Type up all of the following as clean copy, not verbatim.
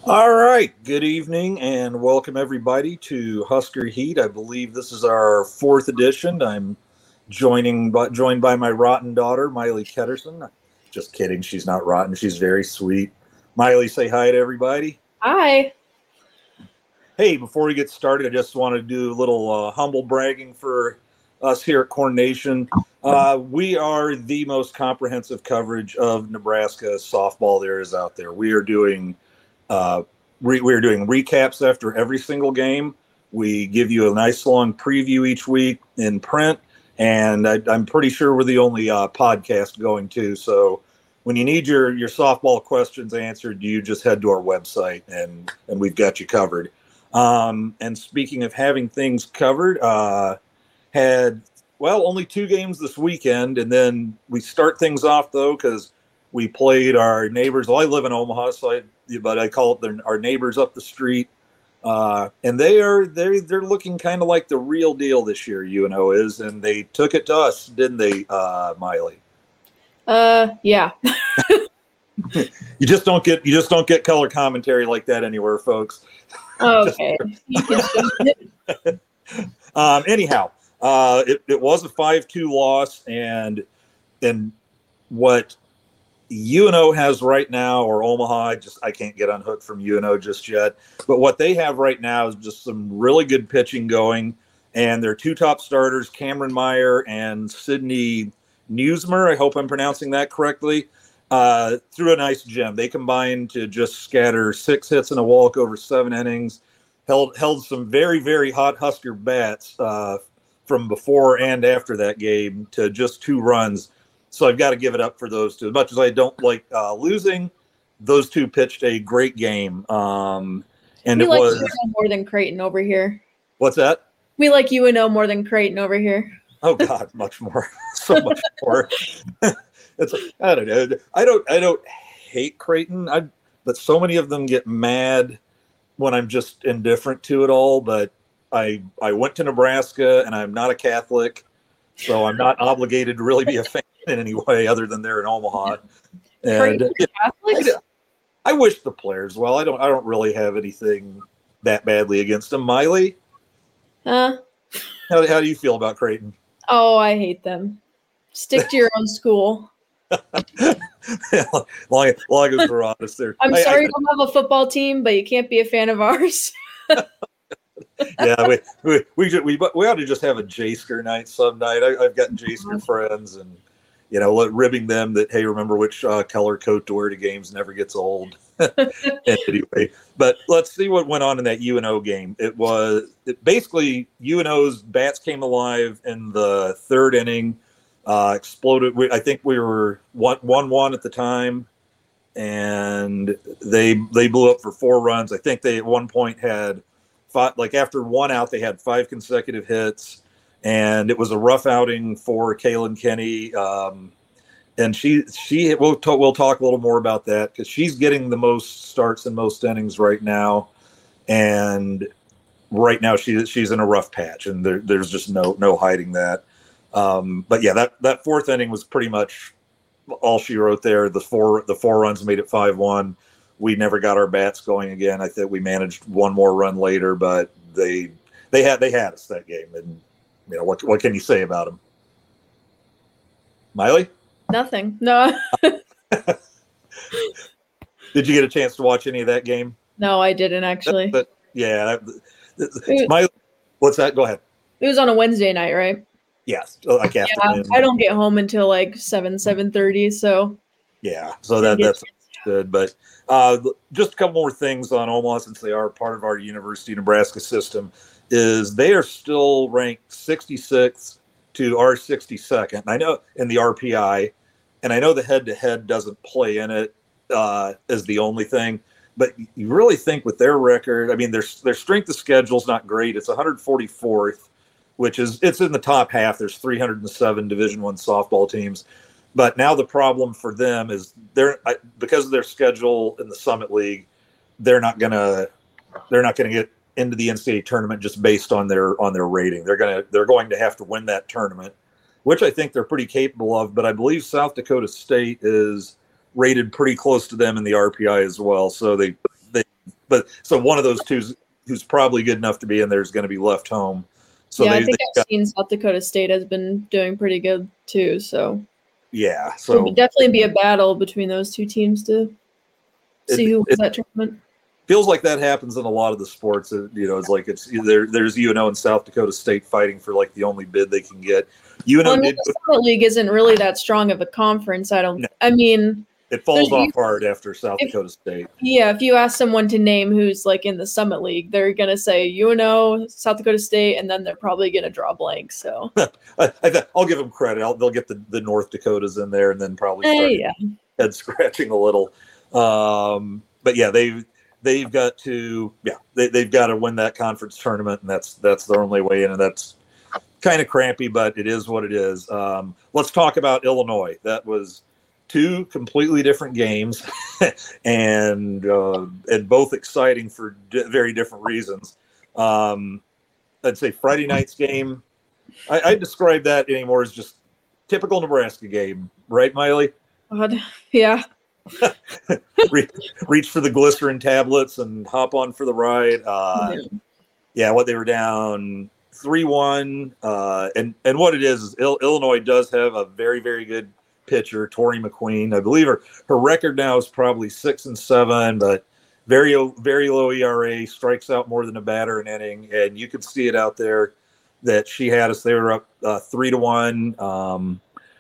All right. Good evening and welcome everybody to Husker Heat. I believe this is our fourth edition. I'm joined by my rotten daughter, Miley Ketterson. Just kidding. She's not rotten. She's very sweet. Miley, say hi to everybody. Hi. Hey, before we get started, I just want to do a little humble bragging for us here at Corn Nation. We are the most comprehensive coverage of Nebraska softball there is out there. We are doing we're doing recaps after every single game. We give you a nice long preview each week in print, and I'm pretty sure we're the only podcast going to. So when you need your softball questions answered, you just head to our website, and we've got you covered. And speaking of having things covered, had only 2 games this weekend, and then we start things off though because we played our neighbors. Well, I live in Omaha, but I call it our neighbors up the street, and they're looking kind of like the real deal this year. UNO is, and they took it to us, didn't they, Miley? Yeah. You just don't get color commentary like that anywhere, folks. Okay. Anyhow, it was a 5-2 loss, and what UNO has right now, or Omaha, I can't get unhooked from UNO just yet. But what they have right now is just some really good pitching going, and their 2 top starters, Cameron Meyer and Sydney Newsmer, I hope I'm pronouncing that correctly, threw a nice gem. They combined to just scatter 6 hits and a walk over 7 innings, held some very, very hot Husker bats from before and after that game to just 2 runs. So I've got to give it up for those 2. As much as I don't like losing, those 2 pitched a great game. And we like UNO more than Creighton over here. What's that? We like UNO more than Creighton over here. Oh God, much more, so much more. It's I don't know. I don't hate Creighton. But so many of them get mad when I'm just indifferent to it all. But I went to Nebraska, and I'm not a Catholic, so I'm not obligated to really be a fan in any way other than they're in Omaha. And I wish the players well. I don't really have anything that badly against them. Miley, how do you feel about Creighton? Oh, I hate them. Stick to your own school. long as we're honest there. I'm sorry you don't have a football team, but you can't be a fan of ours. Yeah, we ought to just have a J-Sker night some night. I've got J-Sker friends, and ribbing them that, hey, remember which color coat to wear to games never gets old. Anyway, but let's see what went on in that UNO game. Basically UNO's bats came alive in the 3rd inning, exploded. I think we were 1-1 at the time, and they blew up for 4 runs. I think they at one point had 5, after 1 out, they had 5 consecutive hits. And it was a rough outing for Kaylin Kenny, and we'll talk a little more about that because she's getting the most starts and most innings right now, and right now she's in a rough patch, and there's just no hiding that. But yeah, that 4th inning was pretty much all she wrote there. The four runs made it 5-1. We never got our bats going again. I think we managed 1 more run later, but they had us that game. And what can you say about them? Miley? Nothing. No. Did you get a chance to watch any of that game? No, I didn't actually. Miley, what's that? Go ahead. It was on a Wednesday night, right? Yes. I don't get home until 7:30. So. Yeah. So that's good. But just a couple more things on Omaha, since they are part of our University of Nebraska system. Is they are still ranked 66th to our 62nd. I know in the RPI, and I know the head-to-head doesn't play in it as the only thing, but you really think with their record, I mean, their strength of schedule is not great. It's 144th, it's in the top half. There's 307 Division I softball teams, but now the problem for them is because of their schedule in the Summit League, they're not gonna get into the NCAA tournament just based on their rating. They're going to have to win that tournament, which I think they're pretty capable of. But I believe South Dakota State is rated pretty close to them in the RPI as well. So but so one of those two who's probably good enough to be in there is going to be left home. So yeah, I think I've seen South Dakota State has been doing pretty good too. So yeah, so it would definitely be a battle between those two teams to see who wins that tournament. Feels like that happens in a lot of the sports. It's like there's UNO and South Dakota State fighting for like the only bid they can get. UNO the Summit League isn't really that strong of a conference. I mean, it falls off hard after South Dakota State. Yeah, if you ask someone to name who's like in the Summit League, they're gonna say UNO, South Dakota State, and then they're probably gonna draw blank. So I'll give them credit. They'll get the North Dakotas in there, and then probably start head scratching a little. But yeah, they've got to they've got to win that conference tournament, and that's their only way in, and that's kind of crappy, but it is what it is. Let's talk about Illinois. That was two completely different games, and both exciting for very different reasons. I'd say Friday night's game, I describe that anymore as just typical Nebraska game, right, Miley? Yeah. Reach for the glycerin tablets and hop on for the ride. What they were down 3-1, and what it is Illinois does have a very, very good pitcher, Tori McQueen. I believe her record now is probably 6-7, but very, very low ERA, strikes out more than a batter an inning, and you could see it out there that she had us. They were up 3-1,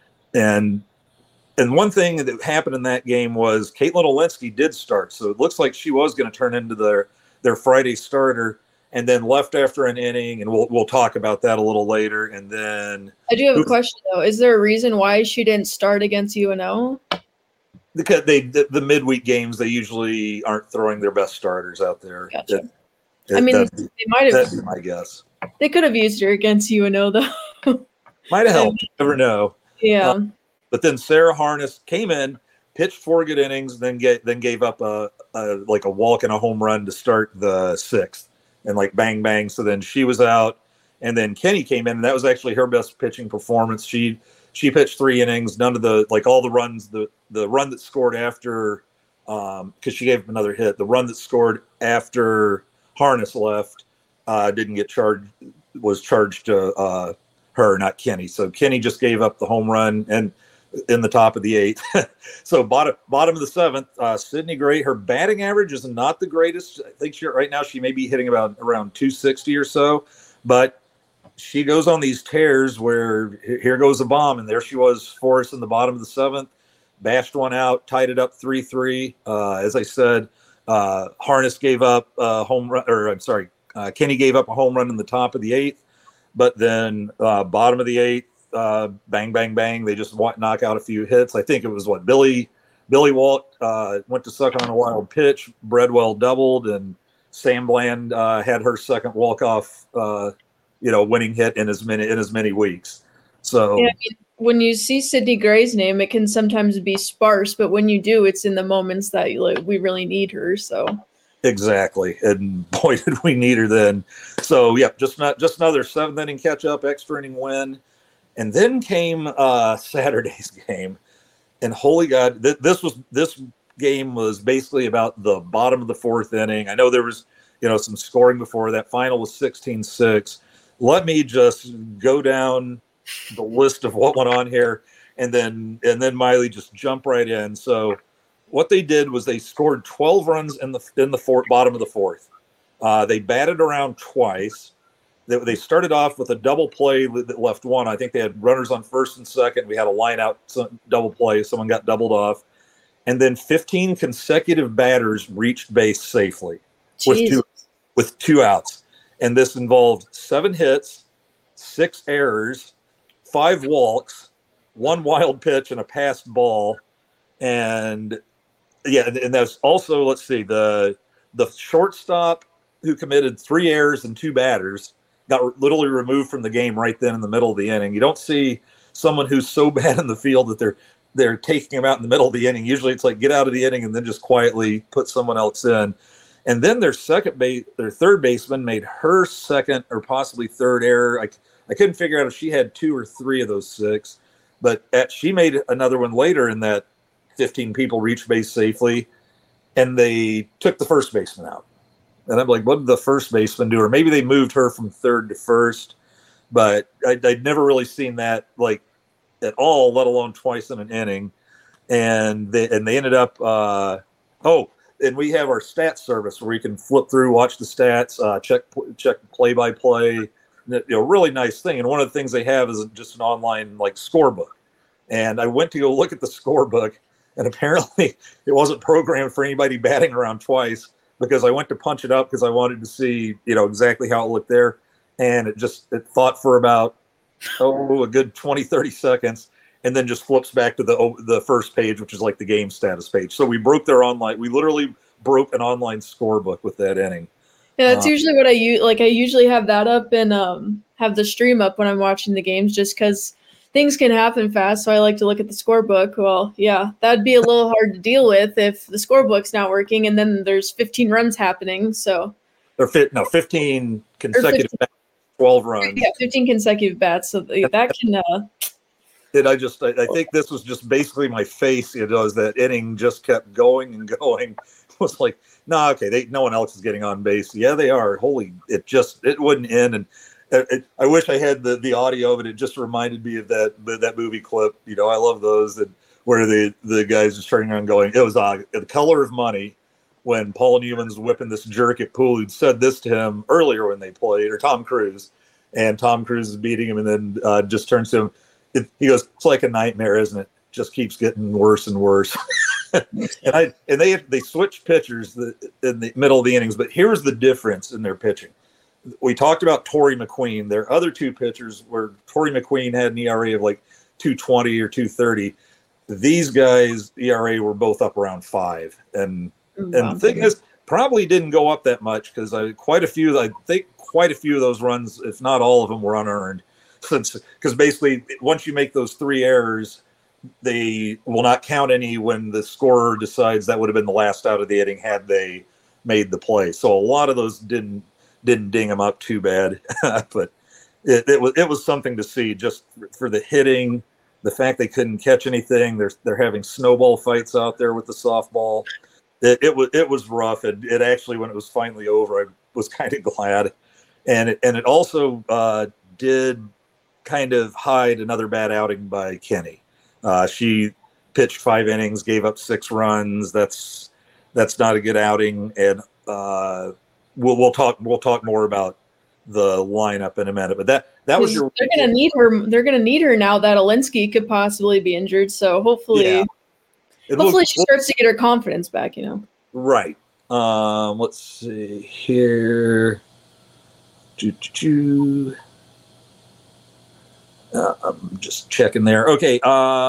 and one thing that happened in that game was Caitlin Olinsky did start, so it looks like she was going to turn into their Friday starter, and then left after an inning, and we'll talk about that a little later. And then I do have a question though. Is there a reason why she didn't start against UNO? Because the midweek games, they usually aren't throwing their best starters out there. Gotcha. They might have. That's my guess. They could have used her against UNO though. Might have helped. You never know. Yeah. But then Sarah Harness came in, pitched 4 good innings, then gave up a walk and a home run to start the 6th, and like bang bang. So then she was out, and then Kenny came in, and that was actually her best pitching performance. She pitched 3 innings, none of all the runs. The run that scored after, because she gave him another hit. The run that scored after Harness left didn't get charged. Was charged to her, not Kenny. So Kenny just gave up the home run and in the top of the 8th. So bottom of the 7th, Sydney Gray, her batting average is not the greatest. I think right now she may be hitting around 260 or so, but she goes on these tears where here goes a bomb, and there she was for us in the bottom of the 7th, bashed one out, tied it up 3-3. As I said, Harness gave up a home run, Kenny gave up a home run in the top of the 8th, but then bottom of the 8th, bang, bang, bang. They just knock out a few hits. I think it was Billy Walt went to suck on a wild pitch. Bredwell doubled, and Sam Bland had her second walk-off, winning hit in as many weeks. So yeah, when you see Sydney Gray's name, it can sometimes be sparse, but when you do, it's in the moments that we really need her. So exactly, and boy, did we need her then. So yeah, just another 7th inning catch up, extra inning win. And then came Saturday's game, and holy God, this game was basically about the bottom of the 4th inning. I know there was some scoring before that. Final was 16-6. Let me just go down the list of what went on here, and then Miley just jump right in. So what they did was they scored 12 runs in the bottom of the 4th. They batted around twice. They started off with a double play that left one. I think they had runners on first and second. We had a line out double play. Someone got doubled off. And then 15 consecutive batters reached base safely with 2 outs. And this involved 7 hits, 6 errors, 5 walks, 1 wild pitch, and a passed ball. And that's also, let's see, the shortstop who committed 3 errors and 2 batters got literally removed from the game right then in the middle of the inning. You don't see someone who's so bad in the field that they're taking him out in the middle of the inning. Usually it's like get out of the inning and then just quietly put someone else in. And then their third baseman made her second or possibly third error. I couldn't figure out if she had 2 or 3 of those 6, but she made another one later in that 15 people reached base safely, and they took the first baseman out. And I'm like, what did the first baseman do? Or maybe they moved her from third to first, but I'd never really seen that like at all, let alone twice in an inning. And they ended up, and we have our stats service where you can flip through, watch the stats, check play by play. Really nice thing. And one of the things they have is just an online like scorebook. And I went to go look at the scorebook, and apparently it wasn't programmed for anybody batting around twice, because I went to punch it up because I wanted to see, exactly how it looked there. And it thought for about, a good 20, 30 seconds, and then just flips back to the first page, which is like the game status page. So we literally broke an online scorebook with that inning. Yeah, that's usually what I use. Like, I usually have that up and have the stream up when I'm watching the games, just because things can happen fast. So I like to look at the scorebook. Well, yeah, that'd be a little hard to deal with if the scorebook's not working and then there's 15 runs happening. So 15 consecutive 12 runs. Yeah, 15 consecutive bats. So that can. I think this was just basically my face. As that inning just kept going and going. It was like, no, okay, no one else is getting on base. Yeah, they are. It wouldn't end. And I wish I had the audio of it. It just reminded me of that movie clip. I love those where the guys just turning around going, it was The Color of Money, when Paul Newman's whipping this jerk at Poole who'd said this to him earlier when they played, or Tom Cruise, and Tom Cruise is beating him, and then just turns to him. He goes, it's like a nightmare, isn't it? Just keeps getting worse and worse. and they switched pitchers in the middle of the innings, but here's the difference in their pitching. We talked about Torrey McQueen. Their other two pitchers, where Torrey McQueen had an ERA of like 2.20 or 2.30. These guys' ERA were both up around 5. And the thing is, probably didn't go up that much because quite a few of those runs, if not all of them, were unearned. Because basically, once you make those 3 errors, they will not count any when the scorer decides that would have been the last out of the inning had they made the play. So a lot of those didn't ding them up too bad, but it was something to see just for the hitting, the fact they couldn't catch anything. They're having snowball fights out there with the softball. It was rough. It actually, when it was finally over, I was kind of glad, and it also did kind of hide another bad outing by Kenny. She pitched 5 innings, gave up 6 runs. That's not a good outing, and we'll talk more about the lineup in a minute. But that was your. They're gonna need her. They're gonna need her now that Alinsky could possibly be injured. So hopefully, she starts to get her confidence back. Right. Let's see here. I'm just checking there. Okay.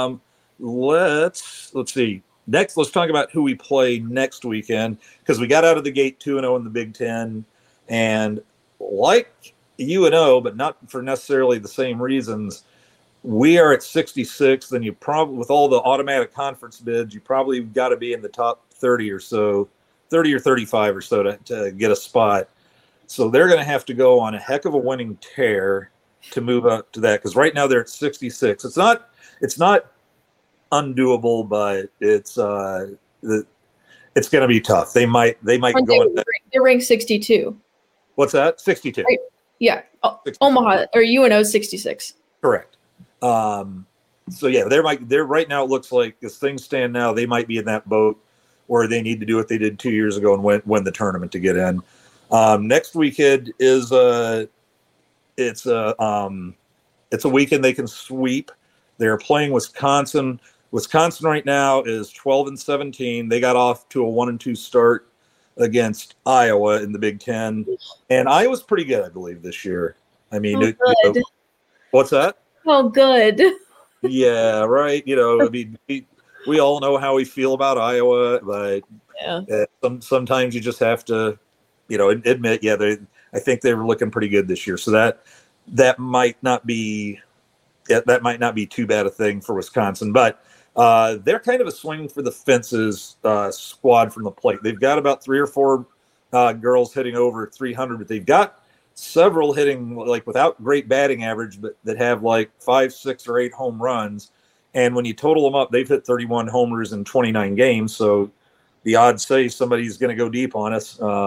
Let's see. Next, let's talk about who we play next weekend, because we got out of the gate 2-0 in the Big Ten, and like UNO, but not for necessarily the same reasons, we are at 66. Then you probably, with all the automatic conference bids, you probably got to be in the top 30 or so, 30 or 35 or so to get a spot. So they're going to have to go on a heck of a winning tear to move up to that, because right now they're at 66. It's not undoable, but it's going to be tough. They might go. They're ranked 62. What's that? 62. Right. Yeah, 62. Omaha or UNO 66. Correct. So yeah, they're right now. It looks like, as things stand now, they might be in that boat where they need to do what they did 2 years ago and win the tournament to get in. Next weekend is it's a weekend they can sweep. They're playing Wisconsin. Wisconsin right now is 12-17. They got off to a 1-2 start against Iowa in the Big Ten, and Iowa's pretty good, I believe, this year. I mean, what's that? Oh, good. Yeah, right. I mean, we all know how we feel about Iowa, but sometimes you just have to, admit, I think they were looking pretty good this year. So that might not be too bad a thing for Wisconsin, but they're kind of a swing for the fences squad from the plate. They've got about 3 or 4 girls hitting over 300, but they've got several hitting like without great batting average, but that have like 5, 6, or 8 home runs. And when you total them up, they've hit 31 homers in 29 games. So the odds say somebody's going to go deep on us.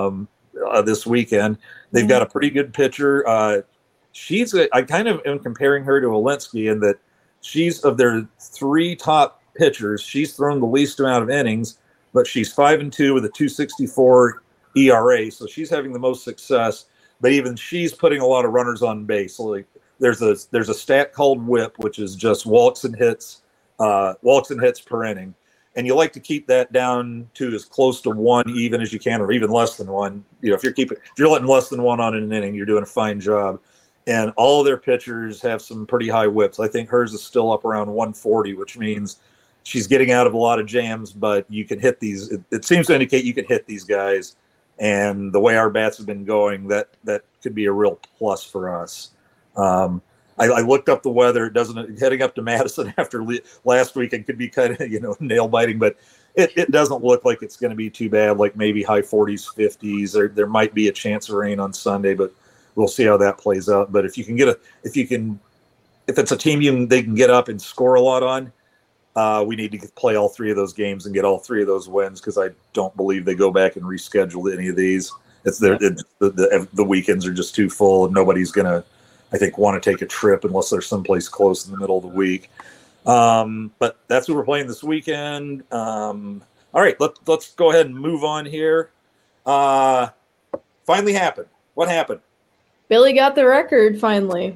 this weekend. They've got a pretty good pitcher. I kind of am comparing her to Walensky in that she's, of their three top pitchers, she's thrown the least amount of innings, but she's 5-2 with a 2.64 ERA, so she's having the most success. But even she's putting a lot of runners on base. So like there's a stat called WHIP, which is just walks and hits per inning, and you like to keep that down to as close to one even as you can, or even less than one. If you're letting less than one on an inning, you're doing a fine job. And all of their pitchers have some pretty high whips. I think hers is still up around 140, which means she's getting out of a lot of jams, but you can hit these. It seems to indicate you can hit these guys. And the way our bats have been going, that could be a real plus for us. I looked up the weather. It doesn't, heading up to Madison after last week, it could be kind of nail biting, but it doesn't look like it's going to be too bad. Like maybe high 40s, 50s. There might be a chance of rain on Sunday, but we'll see how that plays out. But if it's a team they can get up and score a lot on, we need to play all three of those games and get all three of those wins, because I don't believe they go back and reschedule any of these. The weekends are just too full, and nobody's gonna, I think, want to take a trip unless they're someplace close in the middle of the week. But that's who we're playing this weekend. All right, let's go ahead and move on here. Finally happened. What happened? Billy got the record finally.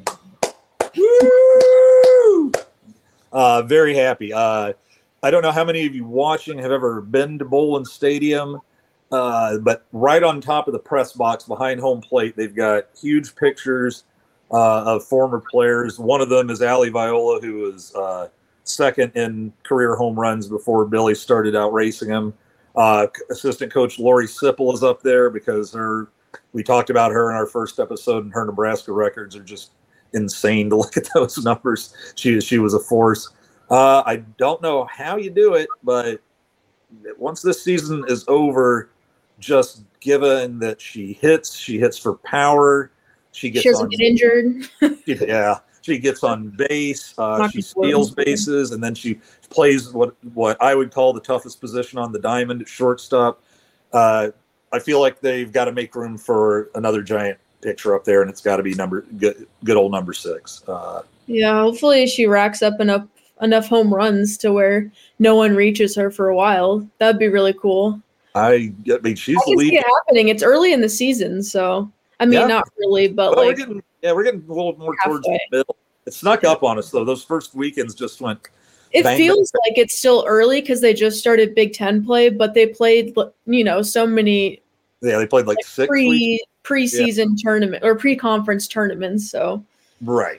Woo! Very happy. I don't know how many of you watching have ever been to Bowlin Stadium, but right on top of the press box behind home plate, they've got huge pictures of former players. One of them is Ali Viola, who was second in career home runs before Billy started out racing him. Assistant coach Lori Sipple is up there because we talked about her in our first episode, and her Nebraska records are just insane to look at those numbers. She was a force. I don't know how you do it, but once this season is over, just given that she hits for power. She doesn't get injured. She gets on base. She steals bases, and then she plays what I would call the toughest position on the diamond at shortstop. I feel like they've got to make room for another giant pitcher up there, and it's got to be good old number 6. Hopefully she racks up enough home runs to where no one reaches her for a while. That'd be really cool. I mean, she's the lead. See it happening. It's early in the season, so not really, but we're getting a little more towards the middle. It snuck up on us though. Those first weekends just went. It feels like it's still early because they just started Big Ten play, but they played so many. Yeah, they played like 6 preseason tournament or pre-conference tournaments. So right,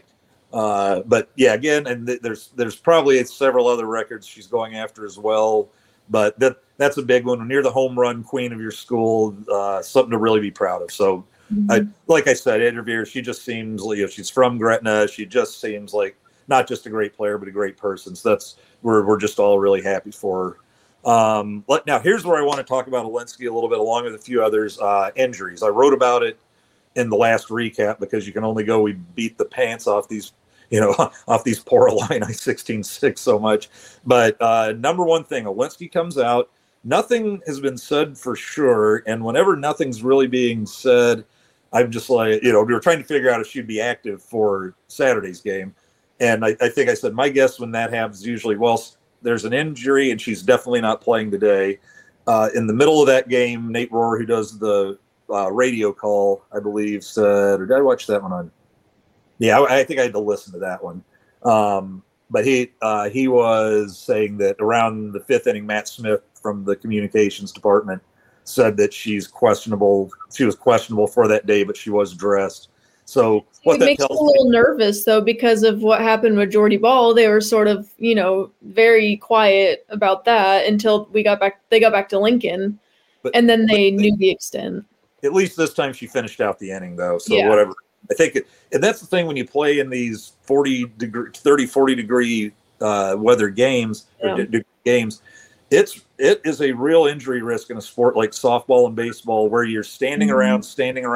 but yeah, again, and there's probably several other records she's going after as well. But that's a big one. When you're the home run queen of your school, something to really be proud of. So, like I said, interviewer, she just seems like she's from Gretna. She just seems like not just a great player, but a great person. So we're just all really happy for her. Now here's where I want to talk about Walensky a little bit, along with a few others. Injuries. I wrote about it in the last recap because you can only we beat the pants off these, off these poor Illini 16-6 so much. But number one thing, Walensky comes out. Nothing has been said for sure, and whenever nothing's really being said, I'm just like, we were trying to figure out if she'd be active for Saturday's game, and I think I said my guess when that happens usually, there's an injury and she's definitely not playing today. In the middle of that game, Nate Rohr, who does the radio call, I believe, said, or did I watch that one on? Yeah, I think I had to listen to that one. But he was saying that around the 5th inning, Matt Smith from the communications department said that she's questionable. She was questionable for that day, but she was dressed. So what that makes me a little nervous though, because of what happened with Jordy Ball. They were sort of, very quiet about that until they got back to Lincoln, and then they knew the extent. At least this time she finished out the inning though. So whatever. I think and that's the thing when you play in these 40 degree weather games, games, it is a real injury risk in a sport like softball and baseball where you're standing around,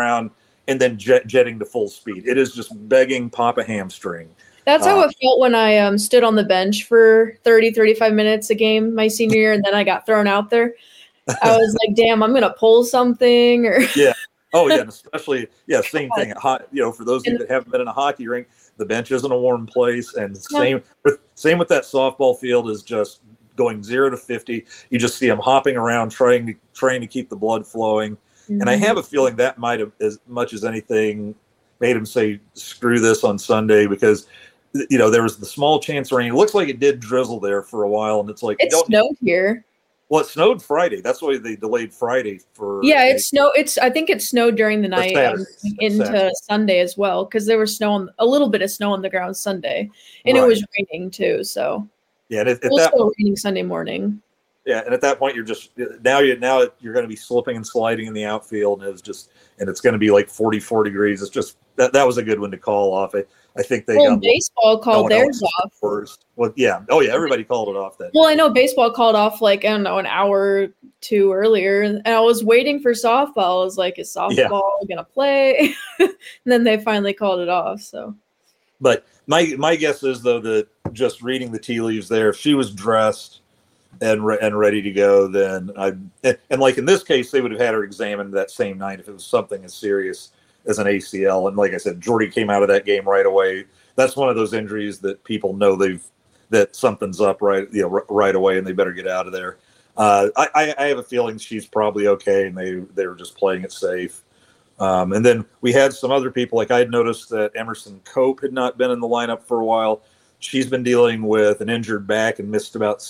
and then jetting to full speed. It is just begging pop a hamstring. That's how it felt when I stood on the bench for 35 minutes a game my senior year, and then I got thrown out there. I was like, damn, I'm going to pull something. Oh yeah, and especially same thing. For those of you that haven't been in a hockey rink, the bench isn't a warm place, and same with that softball field is just going 0 to 50. You just see them hopping around, trying to keep the blood flowing. Mm-hmm. And I have a feeling that might have, as much as anything, made him say screw this on Sunday, because there was the small chance of rain. It looks like it did drizzle there for a while, and it's like it snowed here. Well, it snowed Friday. That's why they delayed Friday for. Yeah, it snowed. I think it snowed during the night and into Sunday as well, because there was a little bit of snow on the ground Sunday, and it was raining too. So yeah, it was still raining Sunday morning. Yeah, and at that point, you're going to be slipping and sliding in the outfield, and it's going to be like 44 degrees. It's just that was a good one to call off. I think they got baseball called theirs off first. Well, yeah. Oh, yeah. Everybody called it off then. Well, I know baseball called off an hour or two earlier, and I was waiting for softball. I was like, is softball gonna play? And then they finally called it off. So, but my guess is though that just reading the tea leaves there, if she was dressed and ready to go, then and like in this case, they would have had her examined that same night if it was something as serious as an ACL. And like I said, Jordy came out of that game right away. That's one of those injuries that people know that something's up right away, and they better get out of there. I have a feeling she's probably okay, and they were just playing it safe. And then we had some other people, like I had noticed that Emerson Cope had not been in the lineup for a while. She's been dealing with an injured back and missed about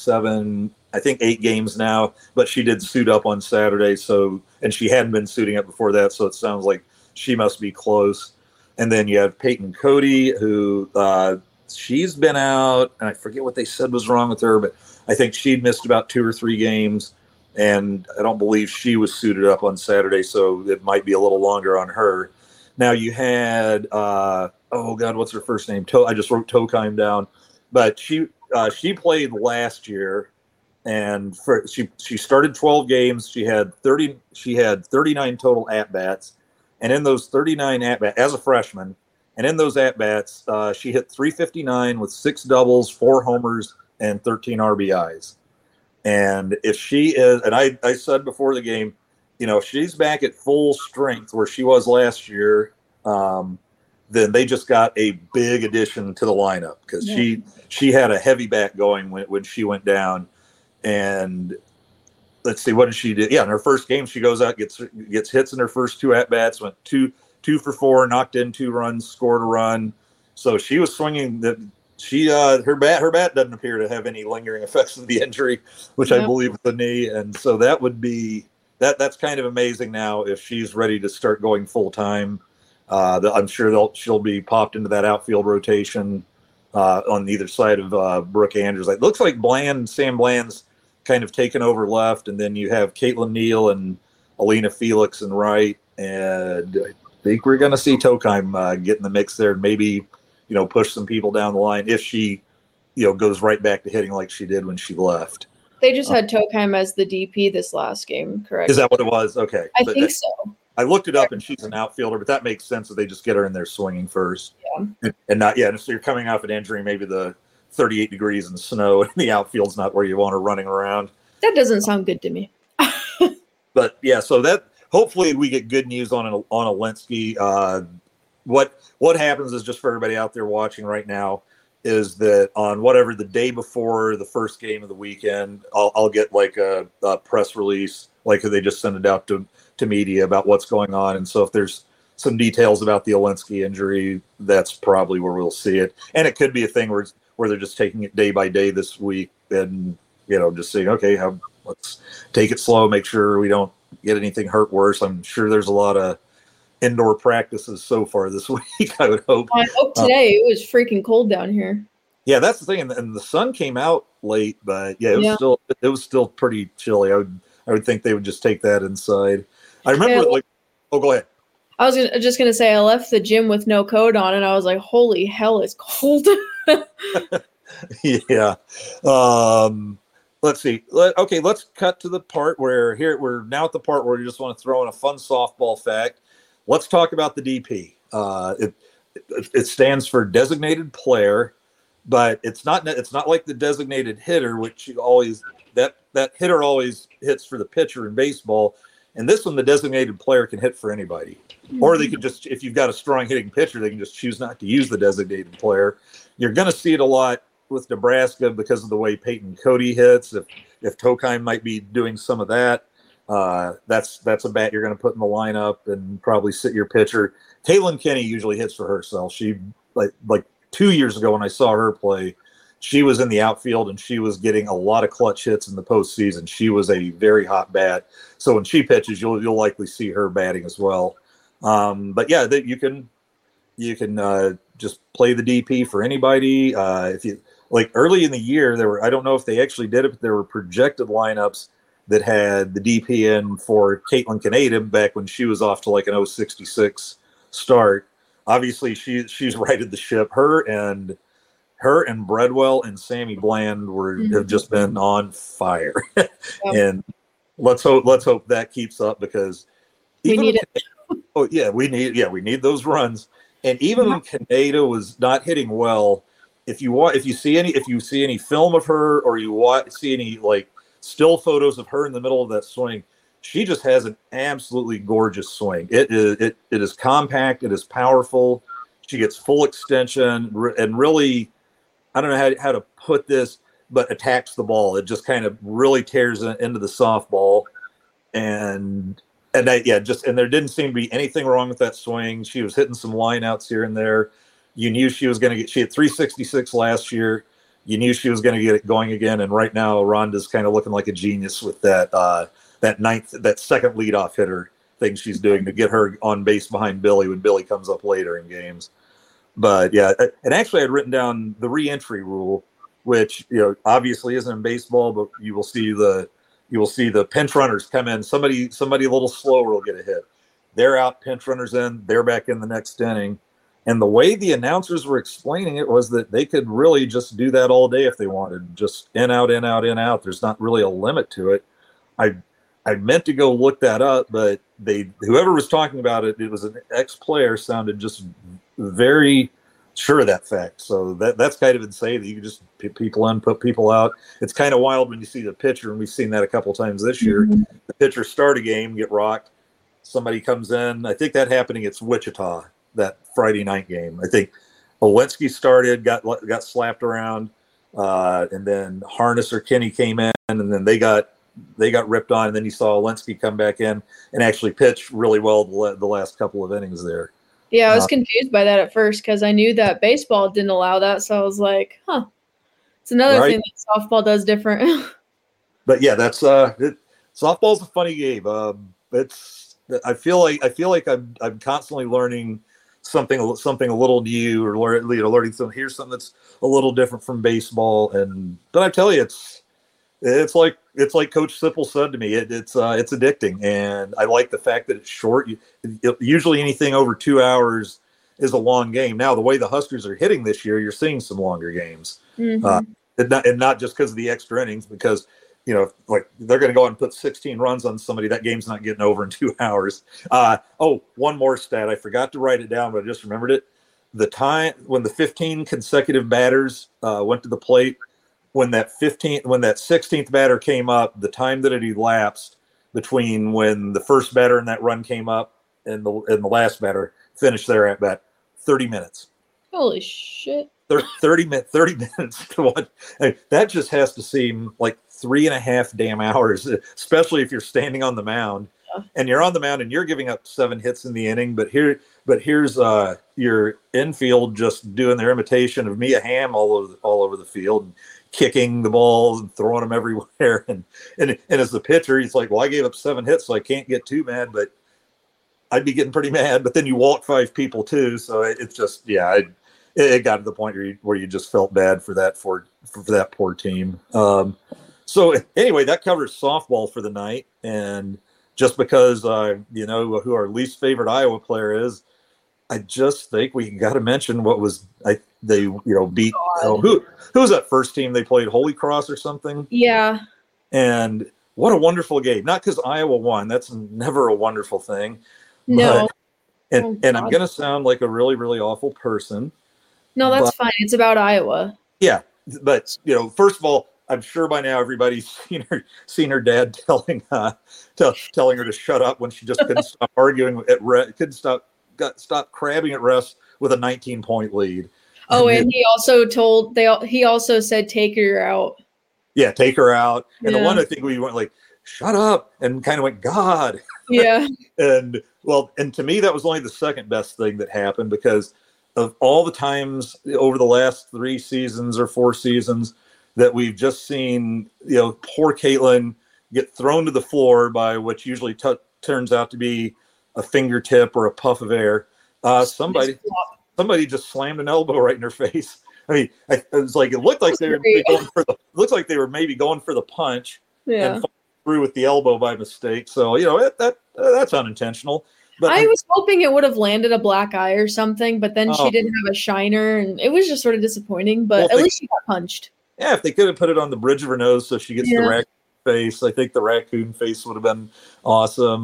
8 games now, but she did suit up on Saturday. And she hadn't been suiting up before that. So it sounds like she must be close. And then you have Peyton Cody, who she's been out, and I forget what they said was wrong with her, but I think she'd missed about 2 or 3 games, and I don't believe she was suited up on Saturday, so it might be a little longer on her. Now you had, what's her first name? I just wrote Tokheim down, but she played last year, and she started 12 games. She had 39 total at bats. And in those 39 at-bats, as a freshman, and in those at-bats, she hit .359 with 6 doubles, 4 homers, and 13 RBIs. And if she is, and I said before the game, if she's back at full strength where she was last year, then they just got a big addition to the lineup, because she had a heavy back going when she went down. And let's see, what did she do? Yeah, in her first game, she goes out, gets hits in her first 2 at bats, went 2 for 4, knocked in 2 runs, scored a run. So she was swinging. Her bat doesn't appear to have any lingering effects of the injury, which I believe is the knee. And so that would be that's kind of amazing. Now, if she's ready to start going full time, I'm sure she'll be popped into that outfield rotation on either side of Brooke Andrews. It looks like Sam Bland's kind of taken over left, and then you have Caitlin Neal and Alina Felix and right, and I think we're going to see Tokheim get in the mix there, and maybe push some people down the line if she goes right back to hitting like she did when she left. They just had Tokheim as the DP this last game, correct? Is that what it was? Okay, I think so. I looked it up, and she's an outfielder, but that makes sense that they just get her in there swinging first. Yeah, and not and so you're coming off an injury, maybe the 38 degrees in snow, and the outfield's not where you want her running around. That doesn't sound good to me. But yeah, so that hopefully we get good news on Alinsky. What happens is, just for everybody out there watching right now, is that on whatever the day before the first game of the weekend, I'll get like a press release, like they just send it out to media about what's going on. And so if there's some details about the Alinsky injury, that's probably where we'll see it. And it could be a thing where they're just taking it day by day this week, and just saying, okay, let's take it slow, make sure we don't get anything hurt worse. I'm sure there's a lot of indoor practices so far this week. I would hope. I hope today. It was freaking cold down here. Yeah, that's the thing, and the sun came out late, but it was still pretty chilly. I would think they would just take that inside. I remember go ahead. I was just gonna say, I left the gym with no coat on, and I was like, holy hell, it's cold. Yeah. Let's see. Okay, let's cut to the part where we're now at the part where you just want to throw in a fun softball fact. Let's talk about the DP. It stands for designated player, but it's not like the designated hitter, which that hitter always hits for the pitcher in baseball. And this one, the designated player can hit for anybody. Or they could just, if you've got a strong hitting pitcher, they can just choose not to use the designated player. You're going to see it a lot with Nebraska because of the way Peyton Cody hits. If Tokheim might be doing some of that, that's a bat you're going to put in the lineup and probably sit your pitcher. Caitlin Kenny usually hits for herself. She like 2 years ago when I saw her play, she was in the outfield and she was getting a lot of clutch hits in the postseason. She was a very hot bat. So when she pitches, you'll likely see her batting as well. But yeah, you can just play the DP for anybody. If you like early in the year, I don't know if they actually did it, but there were projected lineups that had the DP in for Caitlin Canadian back when she was off to like an 066 start. Obviously, she's righted the ship. Her and Bredwell and Sammy Bland have just been on fire. Yep. And let's hope that keeps up, because we need it. Oh yeah, we need those runs. And even when Kaneda was not hitting well, if you see any film of her, or see any like still photos of her in the middle of that swing, she just has an absolutely gorgeous swing. It is compact, it is powerful. She gets full extension and really, I don't know how to put this, but attacks the ball. It just kind of really tears into the softball. And there didn't seem to be anything wrong with that swing. She was hitting some lineouts here and there. You knew she was going to she had 366 last year. You knew she was going to get it going again. And right now, Rhonda's kind of looking like a genius with that second leadoff hitter thing she's doing to get her on base behind Billy when Billy comes up later in games. But yeah, and actually I'd written down the re-entry rule, which obviously isn't in baseball, but you will see the pinch runners come in. Somebody a little slower will get a hit. They're out, pinch runners in, they're back in the next inning. And the way the announcers were explaining it was that they could really just do that all day if they wanted, just in, out, in, out, in, out. There's not really a limit to it. I meant to go look that up, but whoever was talking about it, it was an ex-player, sounded just very sure of that fact. So that's kind of insane that you can just put people in, put people out. It's kind of wild when you see the pitcher, and we've seen that a couple times this year. The pitcher start a game, get rocked. Somebody comes in. I think that happened against Wichita, that Friday night game. I think Walensky started, got slapped around, and then Harness or Kenny came in, and then they got ripped on, and then you saw Walensky come back in and actually pitch really well the last couple of innings there. Yeah, I was confused by that at first because I knew that baseball didn't allow that. So I was like, it's another thing that softball does different. But yeah, that's softball's a funny game. I feel like I'm constantly learning something a little new, or learning something. Here's something that's a little different from baseball. But I tell you, it's like Coach Sipple said to me, it's addicting, and I like the fact that it's short. Usually anything over 2 hours is a long game. Now, the way the Huskers are hitting this year, you're seeing some longer games, and not just because of the extra innings, because like they're going to go out and put 16 runs on somebody. That game's not getting over in 2 hours. One more stat. I forgot to write it down, but I just remembered it. The time when the 15 consecutive batters went to the plate, when that 16th batter came up, the time that it elapsed between when the first batter and that run came up and the last batter finished their at bat, 30 minutes. Holy shit. 30 minutes to watch. That just has to seem like 3.5 damn hours, especially if you're standing on the mound. And you're on the mound and you're giving up 7 hits in the inning, but here's your infield just doing their imitation of Mia Hamm all over the field, and kicking the balls and throwing them everywhere. And as the pitcher, he's like, well, I gave up 7 hits, so I can't get too mad, but I'd be getting pretty mad. But then you walk 5 people too, so it's just it got to the point where you just felt bad for that poor team. So anyway, that covers softball for the night. And just because who our least favorite Iowa player is, I just think we got to mention what was they beat who was that first team they played, Holy Cross or something. Yeah. And what a wonderful game. Not because Iowa won. That's never a wonderful thing. No. And I'm going to sound like a really, really awful person. No, that's fine. It's about Iowa. Yeah. But, first of all, I'm sure by now everybody's seen her dad telling telling her to shut up when she just couldn't stop arguing couldn't stop crabbing at refs with a 19-point lead. Oh, and he also said, take her out. Yeah, take her out. And the one I think we went like, shut up, and kind of went, God. Yeah. And to me, that was only the second best thing that happened, because of all the times over the last 3 seasons or 4 seasons that we've just seen, poor Caitlin get thrown to the floor by what usually turns out to be a fingertip or a puff of air. Somebody just slammed an elbow right in her face. I mean, it was like, it looked like they were maybe going for the punch, and through with the elbow by mistake. So that's unintentional. But I was hoping it would have landed a black eye or something, but then she didn't have a shiner, and it was just sort of disappointing. But at least she got punched. Yeah, if they could have put it on the bridge of her nose so she gets the raccoon face, I think the raccoon face would have been awesome.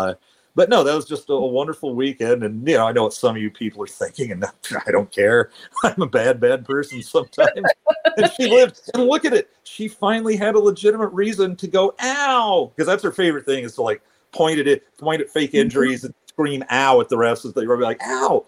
But no, that was just a wonderful weekend. And, I know what some of you people are thinking, and I don't care. I'm a bad person sometimes. And she lived, and look at it. She finally had a legitimate reason to go, ow, because that's her favorite thing, is to like point at fake injuries and scream ow at the refs as they were like, ow,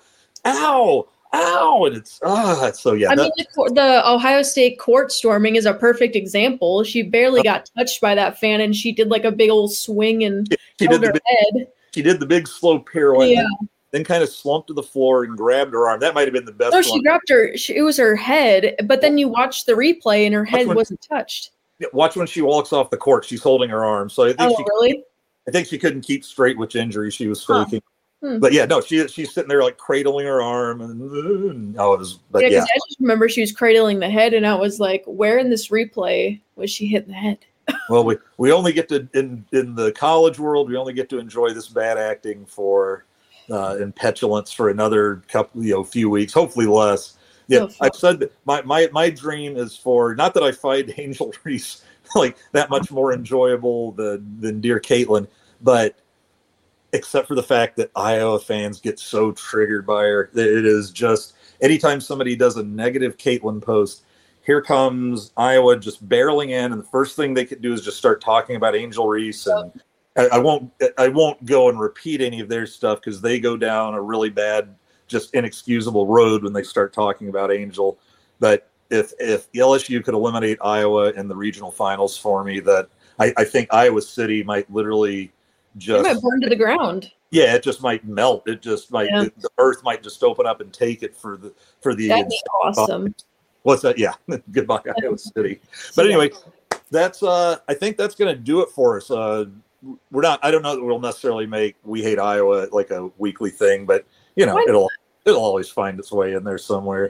ow. Ow! And it's so yeah. I mean, the Ohio State court storming is a perfect example. She barely got touched by that fan, and she did like a big old swing and held her head. She did the big slow pirouette, then kind of slumped to the floor and grabbed her arm. That might have been the best. No, she grabbed her. It was her head, but then you watch the replay, and her head wasn't touched. Yeah, watch when she walks off the court. She's holding her arm, so I think really? I think she couldn't keep straight which injury she was faking. But yeah, no, she's sitting there like cradling her arm, and I just remember she was cradling the head, and I was like, where in this replay was she hitting the head? Well, we only get to in the college world, we only get to enjoy this bad acting for and petulance for another couple, few weeks, hopefully less. Yeah, I've said that my dream is for, not that I find Angel Reese like that much more enjoyable than dear Caitlin, but except for the fact that Iowa fans get so triggered by her. It is just, anytime somebody does a negative Caitlin post, here comes Iowa just barreling in, and the first thing they could do is just start talking about Angel Reese. And I won't go and repeat any of their stuff, because they go down a really bad, just inexcusable road when they start talking about Angel. But if LSU could eliminate Iowa in the regional finals for me, that I think Iowa City might literally just might burn to the ground. Yeah, it just might melt. It just might, the earth might just open up and take it for the. That'd be awesome. What's that? Yeah, goodbye Iowa City. But anyway, that's I think that's going to do it for us. We're not. I don't know that we'll necessarily make We Hate Iowa like a weekly thing, but it'll always find its way in there somewhere.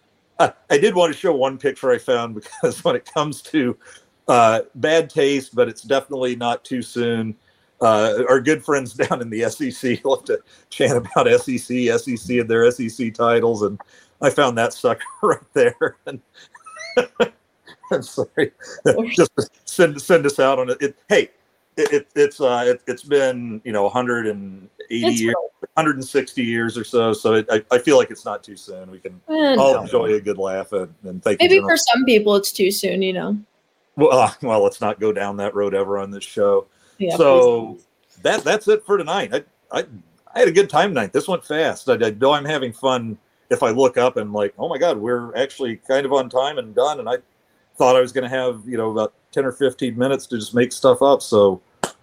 I did want to show one picture I found, because when it comes to bad taste, but it's definitely not too soon. Our good friends down in the SEC love to chant about SEC and their SEC titles, and I found that sucker right there. And I'm sorry, just send us out on it. Hey, it's been 180 years, 160 years or so. So I feel like it's not too soon. We can all enjoy a good laugh, and thank you. Maybe for some people it's too soon. Well, let's not go down that road ever on this show. Yeah, so that's it for tonight. I had a good time tonight. This went fast. I know I'm having fun if I look up and like, oh my God, we're actually kind of on time and done. And I thought I was going to have, about 10 or 15 minutes to just make stuff up. So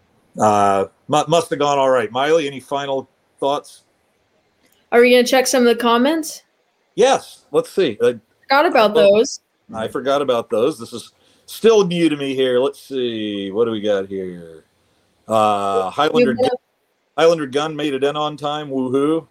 must have gone all right. Miley, any final thoughts? Are we going to check some of the comments? Yes. Let's see. I forgot about those. This is still new to me here. Let's see. What do we got here? Highlander Gun made it in on time. Woohoo!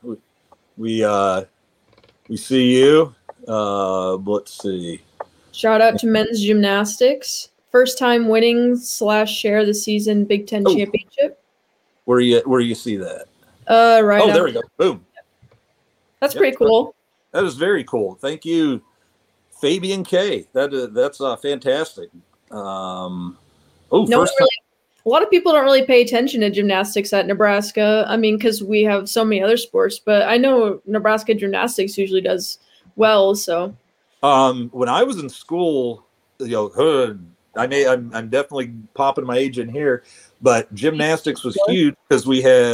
We see you. Let's see. Shout out to men's gymnastics. First time winning / share the season Big Ten championship. Where you see that? Right. Oh, there we go. Boom. That's pretty cool. That is very cool. Thank you, Fabian K. That's fantastic. A lot of people don't really pay attention to gymnastics at Nebraska. I mean, because we have so many other sports, but I know Nebraska gymnastics usually does well. So, when I was in school, I'm definitely popping my age in here, but gymnastics was huge because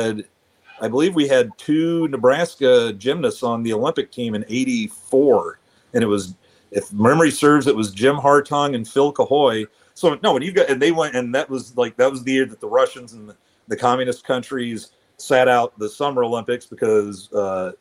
I believe we had 2 Nebraska gymnasts on the Olympic team in '84, and it was, if memory serves, it was Jim Hartung and Phil Cahoy. So no, when they went, and that was the year that the Russians and the communist countries sat out the Summer Olympics because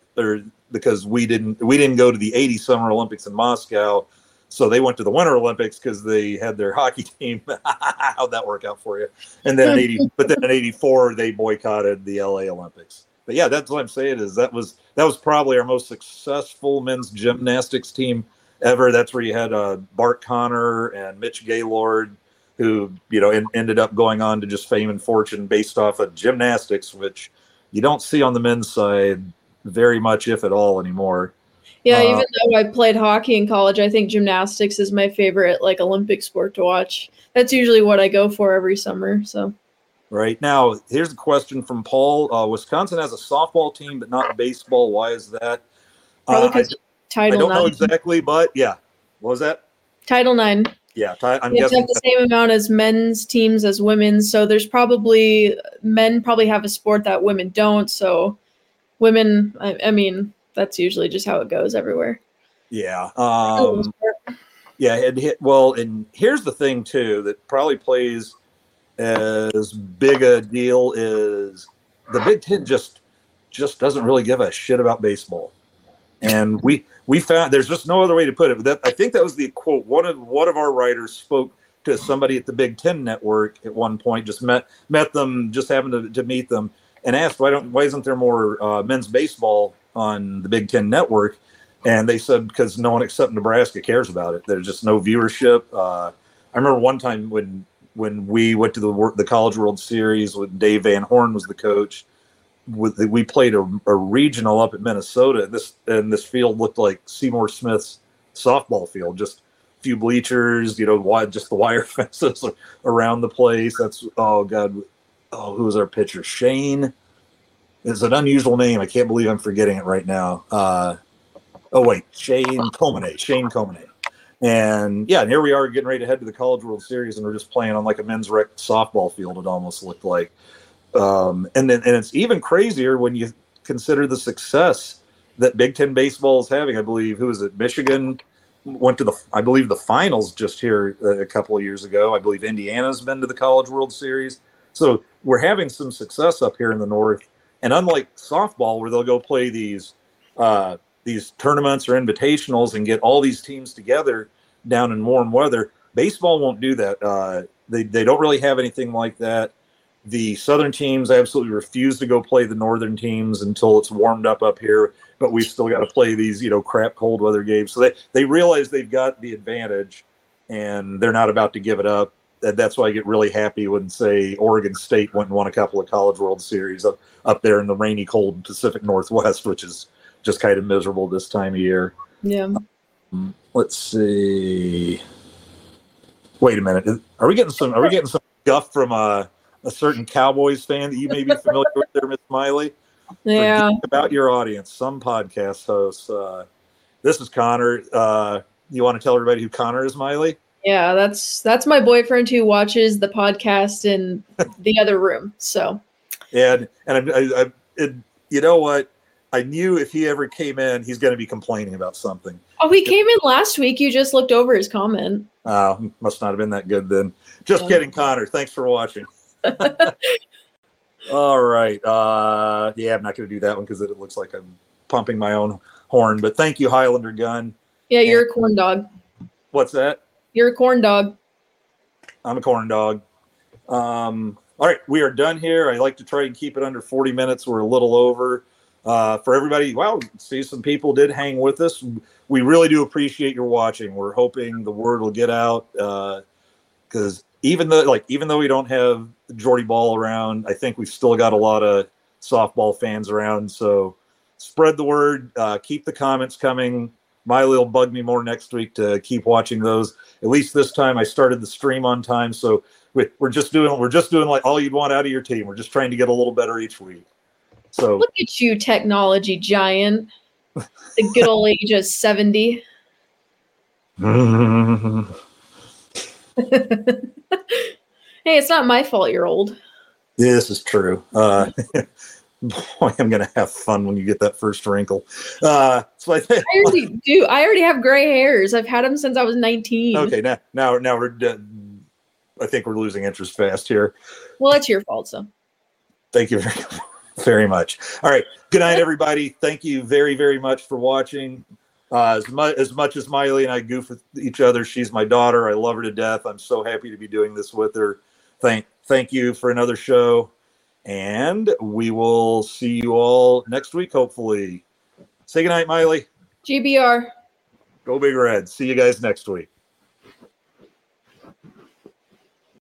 we didn't go to the '80 Summer Olympics in Moscow. So they went to the Winter Olympics because they had their hockey team. How'd that work out for you? And then in '84 they boycotted the LA Olympics. But yeah, that's what I'm saying is that was probably our most successful men's gymnastics team ever. That's where you had Bart Connor and Mitch Gaylord, who ended up going on to just fame and fortune based off of gymnastics, which you don't see on the men's side very much, if at all, anymore. Yeah, even though I played hockey in college, I think gymnastics is my favorite Olympic sport to watch. That's usually what I go for every summer. So, right now, here's a question from Paul. Wisconsin has a softball team, but not baseball. Why is that? Probably because Title IX. I don't know exactly, but yeah. What was that? Title IX. Yeah, I'm guessing have the same amount as men's teams as women's. So there's men probably have a sport that women don't. So women, I mean, that's usually just how it goes everywhere. Yeah. Yeah. And here's the thing too that probably plays as big a deal is the Big Ten just doesn't really give a shit about baseball. And we found there's just no other way to put it. I think that was the quote. One of our writers spoke to somebody at the Big Ten Network at one point. Just met them, just happened to meet them, and asked why isn't there more men's baseball on the Big Ten Network? And they said because no one except Nebraska cares about it. There's just no viewership. I remember one time when we went to the College World Series when Dave Van Horn was the coach. We played a regional up at Minnesota. This field looked like Seymour Smith's softball field, just a few bleachers, just the wire fences around the place. That's who was our pitcher? Shane. It's an unusual name. I can't believe I'm forgetting it right now. Shane Comine. And yeah, and here we are getting ready to head to the College World Series, and we're just playing on like a men's rec softball field. It almost looked like. And it's even crazier when you consider the success that Big Ten baseball is having. I believe Michigan went to the finals just here a couple of years ago. I believe Indiana's been to the College World Series. So we're having some success up here in the North. And unlike softball, where they'll go play these tournaments or invitationals and get all these teams together down in warm weather, baseball won't do that. They don't really have anything like that. The Southern teams absolutely refuse to go play the Northern teams until it's warmed up here, but we've still got to play these, crap cold weather games. So they realize they've got the advantage, and they're not about to give it up. That's why I get really happy when, say, Oregon State went and won a couple of College World Series up there in the rainy, cold Pacific Northwest, which is just kind of miserable this time of year. Yeah. Let's see. Wait a minute. Are we getting some guff from a certain Cowboys fan that you may be familiar with there, Miss Miley? Yeah. About your audience, some podcast hosts. This is Connor. You want to tell everybody who Connor is, Miley? Yeah, that's my boyfriend who watches the podcast in the other room. So. And I you know what? I knew if he ever came in, he's going to be complaining about something. Oh, he came in last week. You just looked over his comment. Oh, must not have been that good then. Just kidding, Connor. Thanks for watching. All right. Yeah, I'm not going to do that one because it looks like I'm pumping my own horn. But thank you, Highlander Gun. Yeah, you're a corn dog. What's that? You're a corn dog. I'm a corn dog. All right, we are done here. I like to try and keep it under 40 minutes. We're a little over. For everybody, see some people did hang with us. We really do appreciate your watching. We're hoping the word will get out because even though we don't have Jordy Ball around, I think we've still got a lot of softball fans around. So spread the word. Keep the comments coming. Miley will bug me more next week to keep watching those. At least this time I started the stream on time. So we're just doing like all you'd want out of your team. We're just trying to get a little better each week. So look at you, technology giant. The good old age of 70. Hey, it's not my fault you're old. This is true. Boy, I'm going to have fun when you get that first wrinkle. So I think I already do. I already have gray hairs. I've had them since I was 19. okay. Now we're. I think we're losing interest fast here. Well, that's your fault, so. Thank you very much. All right. Good night, everybody. Thank you very, very much for watching. As much as Miley and I goof with each other, she's my daughter. I love her to death. I'm so happy to be doing this with her. Thank you for another show. And we will see you all next week, hopefully. Say goodnight, Miley. GBR. Go Big Red. See you guys next week.